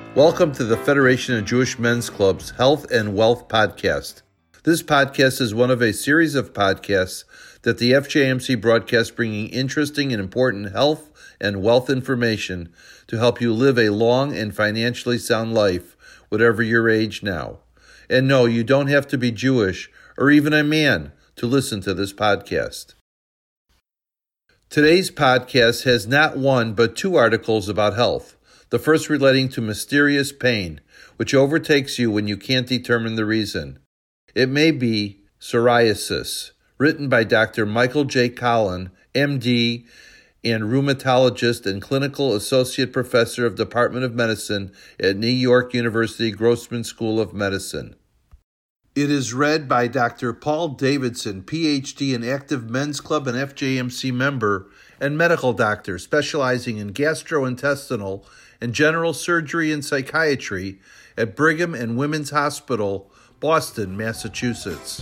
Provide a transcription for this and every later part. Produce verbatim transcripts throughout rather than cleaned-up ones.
Welcome to the Federation of Jewish Men's Clubs Health and Wealth Podcast. This podcast is one of a series of podcasts that the F J M C broadcasts, bringing interesting and important health and wealth information to help you live a long and financially sound life, whatever your age now. And no, you don't have to be Jewish or even a man to listen to this podcast. Today's podcast has not one but two articles about health. The first relating to mysterious pain, which overtakes you when you can't determine the reason. It may be psoriasis, written by Doctor Michael J. Collin, M D, and rheumatologist and clinical associate professor of Department of Medicine at New York University Grossman School of Medicine. It is read by Doctor Paul Davidson, P H D and active Men's Club and F J M C member, and medical doctor specializing in gastrointestinal and general surgery and psychiatry at Brigham and Women's Hospital, Boston, Massachusetts.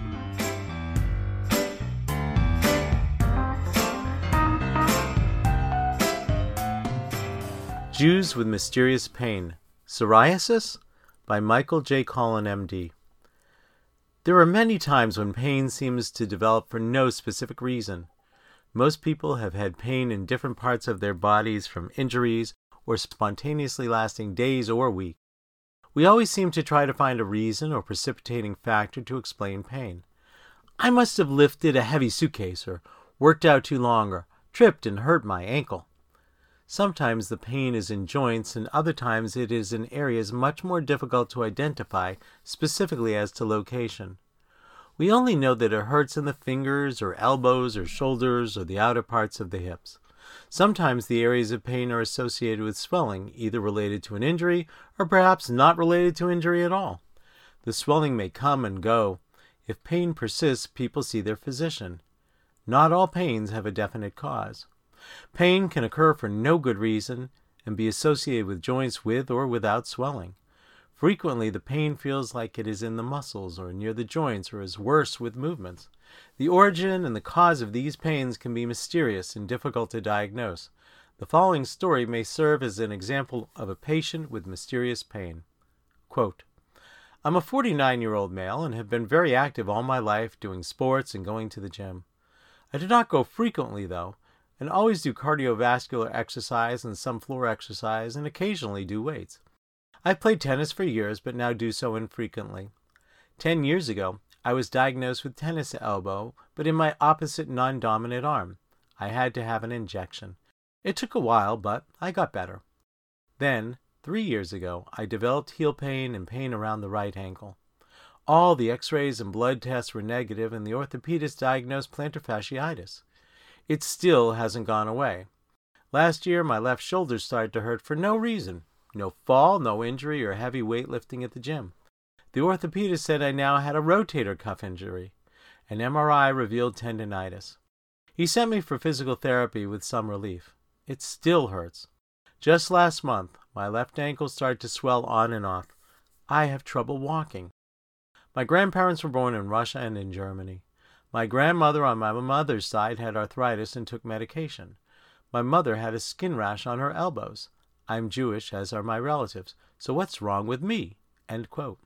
Jews with Mysterious Pain, Psoriasis? By Michael J. Collin, M D. There are many times when pain seems to develop for no specific reason. Most people have had pain in different parts of their bodies from injuries or spontaneously lasting days or weeks. We always seem to try to find a reason or precipitating factor to explain pain. I must have lifted a heavy suitcase or worked out too long or tripped and hurt my ankle. Sometimes the pain is in joints and other times it is in areas much more difficult to identify specifically as to location. We only know that it hurts in the fingers or elbows or shoulders or the outer parts of the hips. Sometimes the areas of pain are associated with swelling, either related to an injury or perhaps not related to injury at all. The swelling may come and go. If pain persists, people see their physician. Not all pains have a definite cause. Pain can occur for no good reason and be associated with joints with or without swelling. Frequently, the pain feels like it is in the muscles or near the joints or is worse with movements. The origin and the cause of these pains can be mysterious and difficult to diagnose. The following story may serve as an example of a patient with mysterious pain. Quote, I'm a forty-nine-year-old male and have been very active all my life doing sports and going to the gym. I do not go frequently, though, and always do cardiovascular exercise and some floor exercise and occasionally do weights. I've played tennis for years, but now do so infrequently. Ten years ago, I was diagnosed with tennis elbow, but in my opposite non-dominant arm. I had to have an injection. It took a while, but I got better. Then, three years ago, I developed heel pain and pain around the right ankle. All the x-rays and blood tests were negative, and the orthopedist diagnosed plantar fasciitis. It still hasn't gone away. Last year, my left shoulder started to hurt for no reason. No fall, no injury, or heavy weightlifting at the gym. The orthopedist said I now had a rotator cuff injury. An M R I revealed tendinitis. He sent me for physical therapy with some relief. It still hurts. Just last month, my left ankle started to swell on and off. I have trouble walking. My grandparents were born in Russia and in Germany. My grandmother on my mother's side had arthritis and took medication. My mother had a skin rash on her elbows. I'm Jewish, as are my relatives, so what's wrong with me? End quote.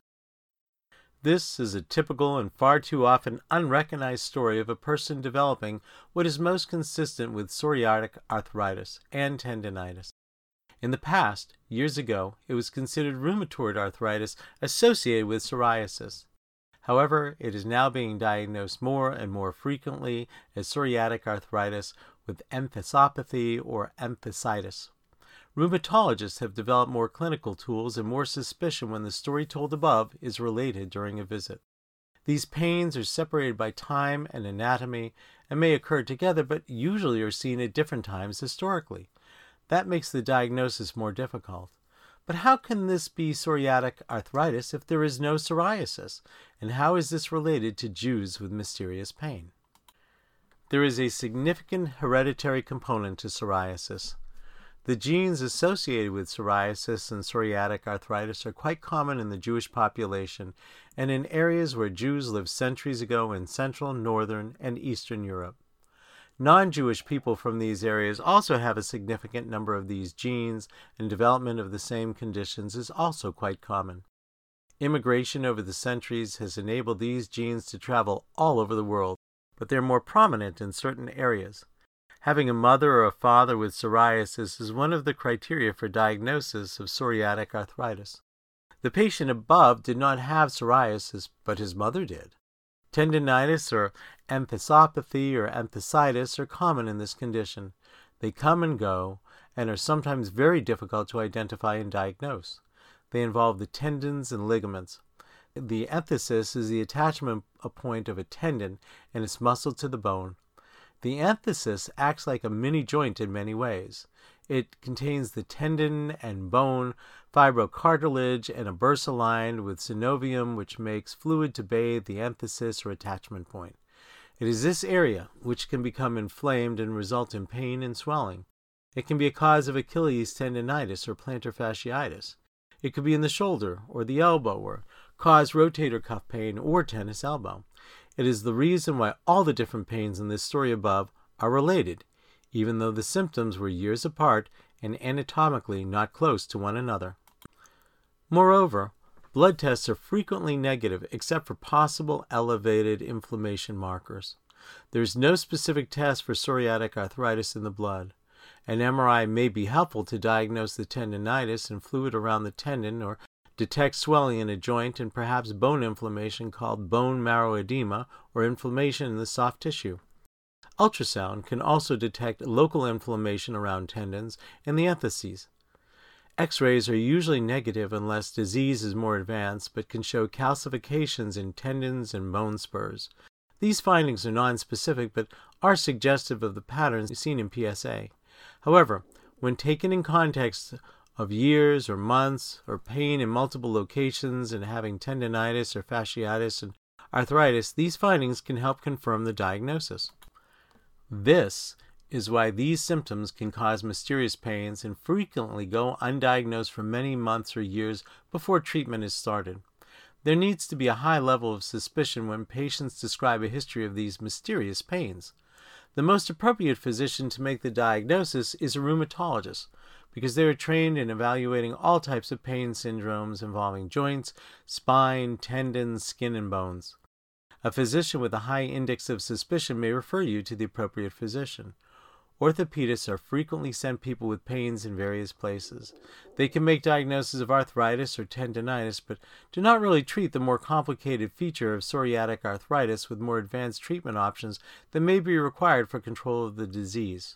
This is a typical and far too often unrecognized story of a person developing what is most consistent with psoriatic arthritis and tendinitis. In the past, years ago, it was considered rheumatoid arthritis associated with psoriasis. However, it is now being diagnosed more and more frequently as psoriatic arthritis with emphysopathy or emphyscitis. Rheumatologists have developed more clinical tools and more suspicion when the story told above is related during a visit. These pains are separated by time and anatomy and may occur together, but usually are seen at different times historically. That makes the diagnosis more difficult. But how can this be psoriatic arthritis if there is no psoriasis? And how is this related to Jews with mysterious pain? There is a significant hereditary component to psoriasis. The genes associated with psoriasis and psoriatic arthritis are quite common in the Jewish population and in areas where Jews lived centuries ago in Central, Northern, and Eastern Europe. Non-Jewish people from these areas also have a significant number of these genes, and development of the same conditions is also quite common. Immigration over the centuries has enabled these genes to travel all over the world, but they're more prominent in certain areas. Having a mother or a father with psoriasis is one of the criteria for diagnosis of psoriatic arthritis. The patient above did not have psoriasis, but his mother did. Tendinitis or enthesopathy or enthesitis are common in this condition. They come and go and are sometimes very difficult to identify and diagnose. They involve the tendons and ligaments. The enthesis is the attachment point of a tendon and its muscle to the bone. The enthesis acts like a mini joint in many ways. It contains the tendon and bone, fibrocartilage, and a bursa lined with synovium, which makes fluid to bathe the enthesis or attachment point. It is this area which can become inflamed and result in pain and swelling. It can be a cause of Achilles tendinitis or plantar fasciitis. It could be in the shoulder or the elbow or cause rotator cuff pain or tennis elbow. It is the reason why all the different pains in this story above are related, even though the symptoms were years apart and anatomically not close to one another. Moreover, blood tests are frequently negative except for possible elevated inflammation markers. There is no specific test for psoriatic arthritis in the blood. An M R I may be helpful to diagnose the tendinitis and fluid around the tendon, or detect swelling in a joint and perhaps bone inflammation called bone marrow edema or inflammation in the soft tissue. Ultrasound can also detect local inflammation around tendons and the entheses. X-rays are usually negative unless disease is more advanced, but can show calcifications in tendons and bone spurs. These findings are nonspecific but are suggestive of the patterns seen in P S A. However, when taken in context of years or months or pain in multiple locations and having tendinitis or fasciitis and arthritis, these findings can help confirm the diagnosis. This is why these symptoms can cause mysterious pains and frequently go undiagnosed for many months or years before treatment is started. There needs to be a high level of suspicion when patients describe a history of these mysterious pains. The most appropriate physician to make the diagnosis is a rheumatologist, because they are trained in evaluating all types of pain syndromes involving joints, spine, tendons, skin, and bones. A physician with a high index of suspicion may refer you to the appropriate physician. Orthopedists are frequently sent people with pains in various places. They can make diagnoses of arthritis or tendinitis, but do not really treat the more complicated feature of psoriatic arthritis with more advanced treatment options that may be required for control of the disease.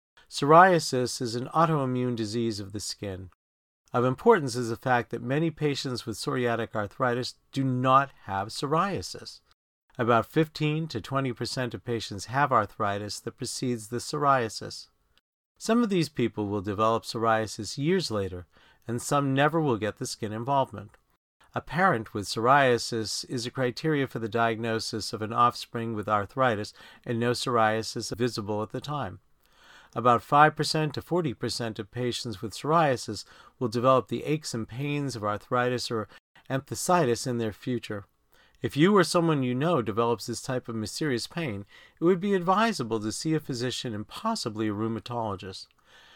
Psoriasis is an autoimmune disease of the skin. Of importance is the fact that many patients with psoriatic arthritis do not have psoriasis. About fifteen to twenty percent of patients have arthritis that precedes the psoriasis. Some of these people will develop psoriasis years later, and some never will get the skin involvement. A parent with psoriasis is a criteria for the diagnosis of an offspring with arthritis and no psoriasis visible at the time. About five percent to forty percent of patients with psoriasis will develop the aches and pains of arthritis or enthesitis in their future. If you or someone you know develops this type of mysterious pain, it would be advisable to see a physician and possibly a rheumatologist.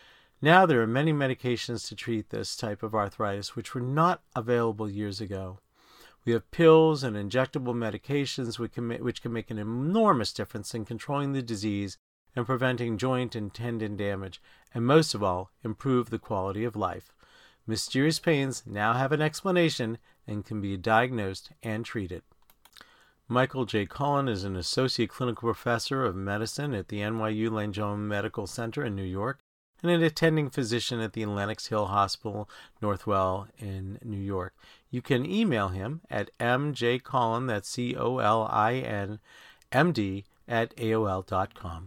Now there are many medications to treat this type of arthritis which were not available years ago. We have pills and injectable medications which can, which can make an enormous difference in controlling the disease and preventing joint and tendon damage, and most of all, improve the quality of life. Mysterious pains now have an explanation and can be diagnosed and treated. Michael J. Cullen is an associate clinical professor of medicine at the N Y U Langone Medical Center in New York and an attending physician at the Lenox Hill Hospital, Northwell in New York. You can email him at m j cullen, that's C O L I N, M D, at A O L dot com.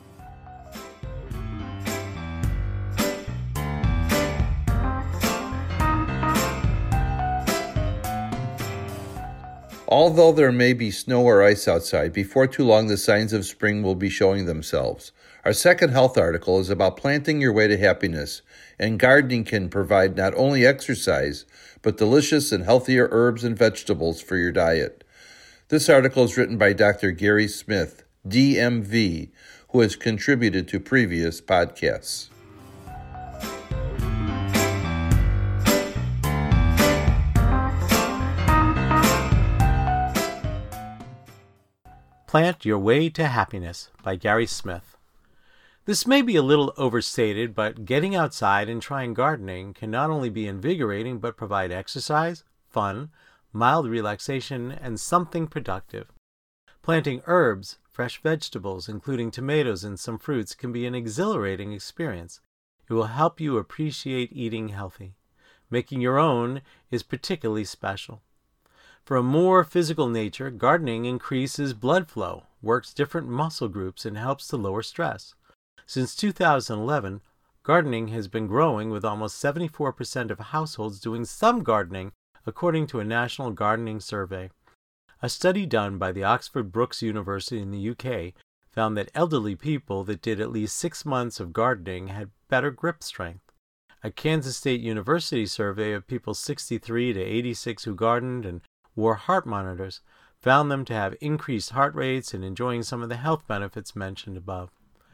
Although there may be snow or ice outside, before too long the signs of spring will be showing themselves. Our second health article is about planting your way to happiness, and gardening can provide not only exercise, but delicious and healthier herbs and vegetables for your diet. This article is written by Doctor Gary Smith, D M V, who who has contributed to previous podcasts. Plant Your Way to Happiness by Gary Smith. This may be a little overstated, but getting outside and trying gardening can not only be invigorating but provide exercise, fun, mild relaxation, and something productive. Planting herbs, fresh vegetables, including tomatoes and some fruits, can be an exhilarating experience. It will help you appreciate eating healthy. Making your own is particularly special. For a more physical nature, gardening increases blood flow, works different muscle groups, and helps to lower stress. Since two thousand eleven, gardening has been growing, with almost seventy-four percent of households doing some gardening, according to a national gardening survey. A study done by the Oxford Brookes University in the U K found that elderly people that did at least six months of gardening had better grip strength. A Kansas State University survey of people sixty-three to eighty-six who gardened and wore heart monitors found them to have increased heart rates and enjoying some of the health benefits mentioned above.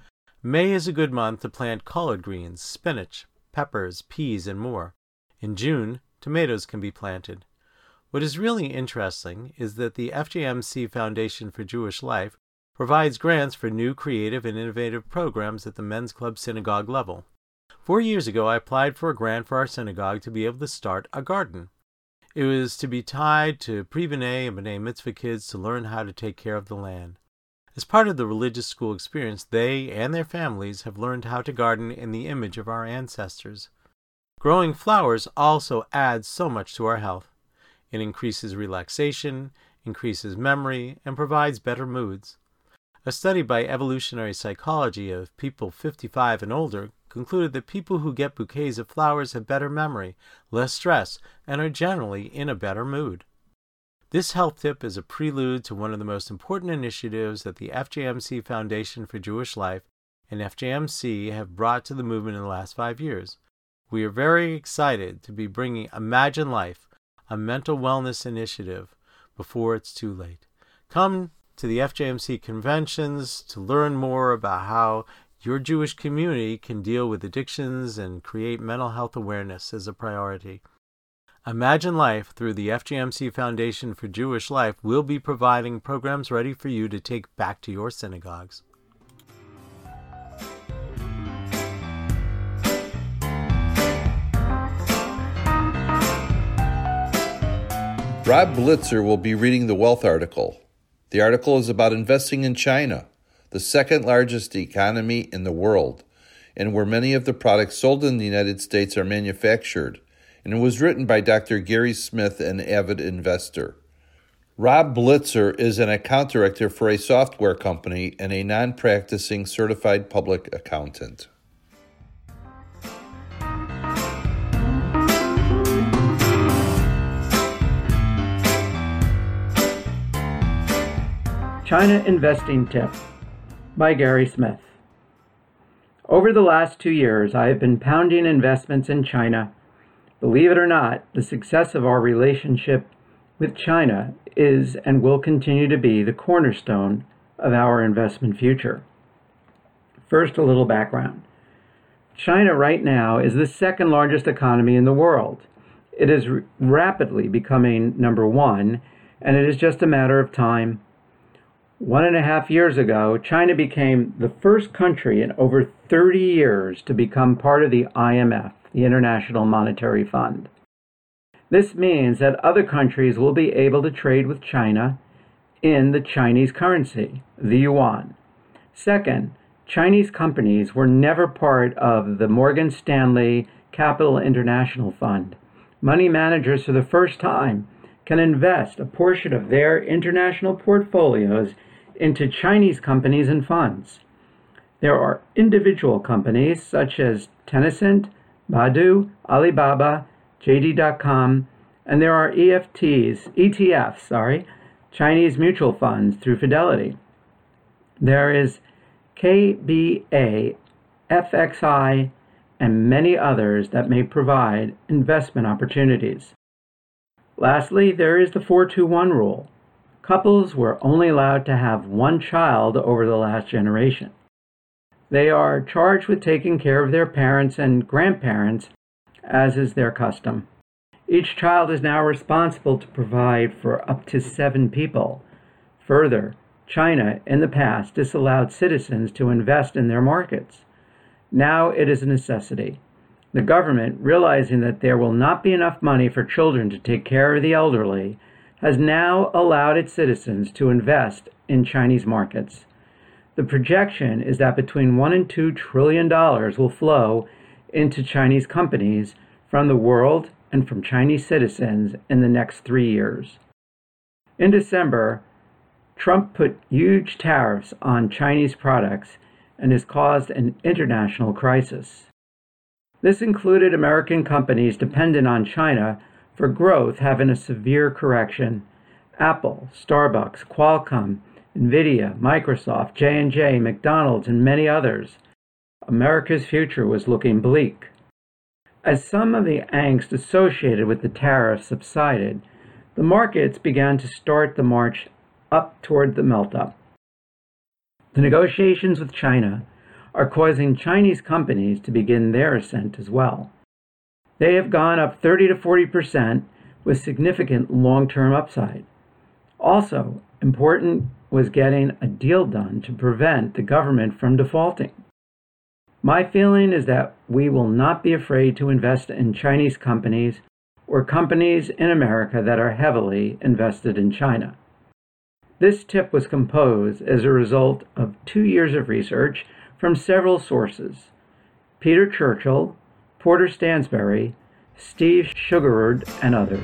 May is a good month to plant collard greens, spinach, peppers, peas, and more. In June, tomatoes can be planted. What is really interesting is that the F J M C Foundation for Jewish Life provides grants for new creative and innovative programs at the Men's Club synagogue level. Four years ago, I applied for a grant for our synagogue to be able to start a garden. It was to be tied to Pre-B'nai and B'nai Mitzvah kids to learn how to take care of the land. As part of the religious school experience, they and their families have learned how to garden in the image of our ancestors. Growing flowers also adds so much to our health. It increases relaxation, increases memory, and provides better moods. A study by Evolutionary Psychology of people fifty-five and older concluded that people who get bouquets of flowers have better memory, less stress, and are generally in a better mood. This health tip is a prelude to one of the most important initiatives that the F J M C Foundation for Jewish Life and F J M C have brought to the movement in the last five years. We are very excited to be bringing Imagine Life, a mental wellness initiative, before it's too late. Come to the F J M C conventions to learn more about how your Jewish community can deal with addictions and create mental health awareness as a priority. Imagine Life through the F J M C Foundation for Jewish Life will be providing programs ready for you to take back to your synagogues. Rob Blitzer will be reading the Wealth article. The article is about investing in China, the second largest economy in the world, and where many of the products sold in the United States are manufactured, and it was written by Doctor Gary Smith, an avid investor. Rob Blitzer is an account director for a software company and a non-practicing certified public accountant. China Investing Tip by Gary Smith. Over the last two years, I have been pounding investments in China. Believe it or not, the success of our relationship with China is and will continue to be the cornerstone of our investment future. First, a little background. China right now is the second largest economy in the world. It is r- rapidly becoming number one, and it is just a matter of time. One and a half years ago, China became the first country in over thirty years to become part of the I M F, the International Monetary Fund. This means that other countries will be able to trade with China in the Chinese currency, the yuan. Second, Chinese companies were never part of the Morgan Stanley Capital International Fund. Money managers, for the first time, can invest a portion of their international portfolios into Chinese companies and funds. There are individual companies such as Tencent, Baidu, Alibaba, J D dot com, and there are E F Ts, E T Fs, sorry, Chinese mutual funds through Fidelity. There is K B A, F X I, and many others that may provide investment opportunities. Lastly, there is the four two one rule. Couples were only allowed to have one child over the last generation. They are charged with taking care of their parents and grandparents, as is their custom. Each child is now responsible to provide for up to seven people. Further, China, in the past, disallowed citizens to invest in their markets. Now it is a necessity. The government, realizing that there will not be enough money for children to take care of the elderly, has now allowed its citizens to invest in Chinese markets. The projection is that between one and two trillion dollars will flow into Chinese companies from the world and from Chinese citizens in the next three years. In December, Trump put huge tariffs on Chinese products and has caused an international crisis. This included American companies dependent on China for growth having a severe correction. Apple, Starbucks, Qualcomm, Nvidia, Microsoft, J and J, McDonald's, and many others. America's future was looking bleak. As some of the angst associated with the tariffs subsided, the markets began to start the march up toward the melt-up. The negotiations with China are causing Chinese companies to begin their ascent as well. They have gone up thirty to forty percent with significant long-term upside. Also, important was getting a deal done to prevent the government from defaulting. My feeling is that we will not be afraid to invest in Chinese companies or companies in America that are heavily invested in China. This tip was composed as a result of two years of research from several sources: Peter Churchill, Porter Stansberry, Steve Sugarrud, and others.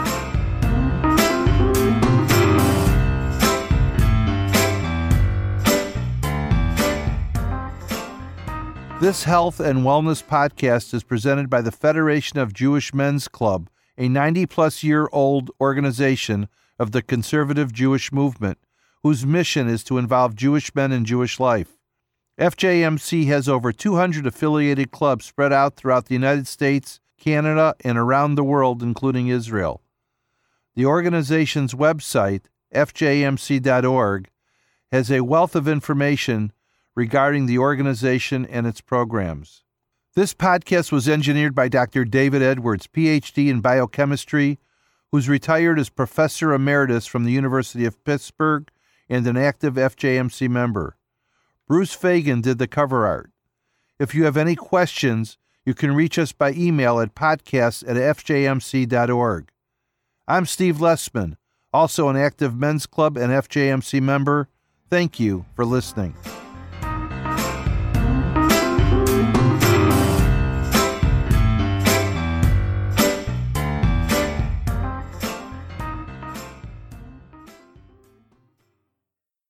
This health and wellness podcast is presented by the Federation of Jewish Men's Club, a ninety-plus-year-old organization of the conservative Jewish movement, whose mission is to involve Jewish men in Jewish life. F J M C has over two hundred affiliated clubs spread out throughout the United States, Canada, and around the world, including Israel. The organization's website, F J M C dot org, has a wealth of information regarding the organization and its programs. This podcast was engineered by Doctor David Edwards, P H D in biochemistry, who's retired as Professor Emeritus from the University of Pittsburgh and an active F J M C member. Bruce Fagan did the cover art. If you have any questions, you can reach us by email at podcast at F J M C dot org. I'm Steve Lessman, also an active Men's Club and F J M C member. Thank you for listening.